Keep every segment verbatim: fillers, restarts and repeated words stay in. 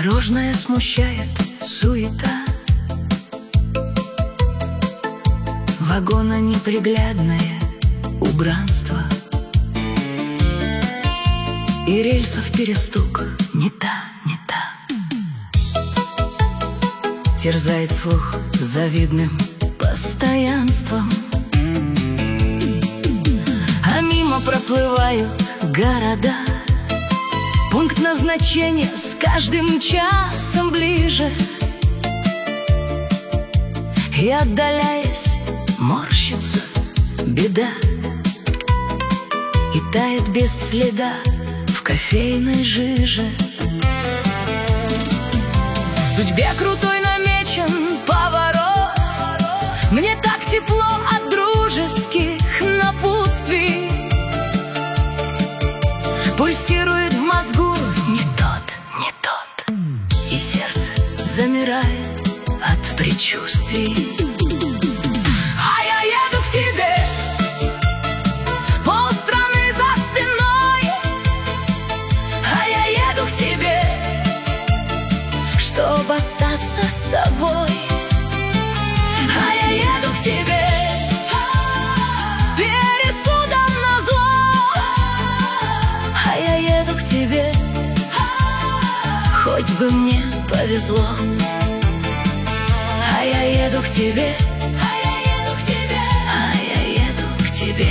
Дорожная смущает суета, вагона неприглядное убранство, и рельсов перестук не та, не та. Терзает слух завидным постоянством, а мимо проплывают города. Пункт назначения с каждым часом ближе, и, отдаляясь, морщится беда, и тает без следа в кофейной жиже. В судьбе крутой намечен поворот, мне так тепло от дружеских напутствий. Пульсирует в мозгу не тот, не тот, и сердце замирает от предчувствий. А я еду к тебе, полстраны за спиной, а я еду к тебе, чтобы остаться с тобой. А я еду к тебе, пересудом назло, а я еду к тебе, хоть бы мне повезло. А я еду к тебе, а я еду к тебе, а я еду к тебе.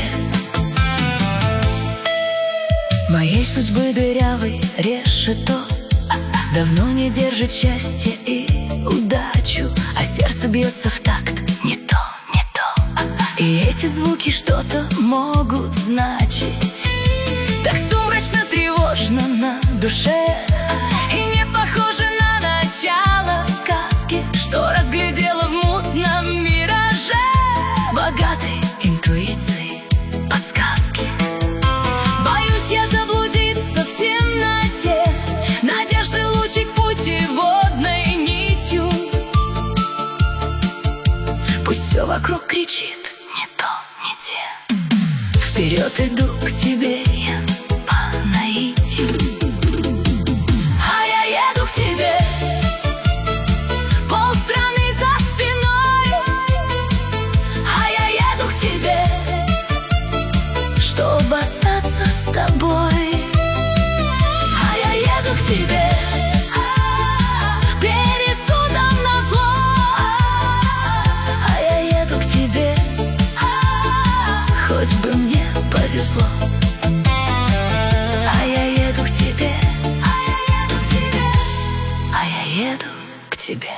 Моей судьбы дырявый решето давно не держит счастье и удачу, а сердце бьется в такт не то, не то. И эти звуки что-то могут значить. Так сумрачно, тревожно на душе, и не похоже на начало сказки, что разглядела в мутном мираже, богатой интуицией подсказки. Боюсь я заблудиться в темноте, надежды лучик путеводной нитью. Пусть все вокруг кричит не то, не те, вперед иду к тебе я по наитию. А я еду к тебе, полстраны за спиной, а я еду к тебе, чтобы остаться с тобой. А я еду к тебе, пересудом назло, а я еду к тебе, хоть бы мне повезло. А я еду к тебе, а я еду к тебе, а я еду к тебе.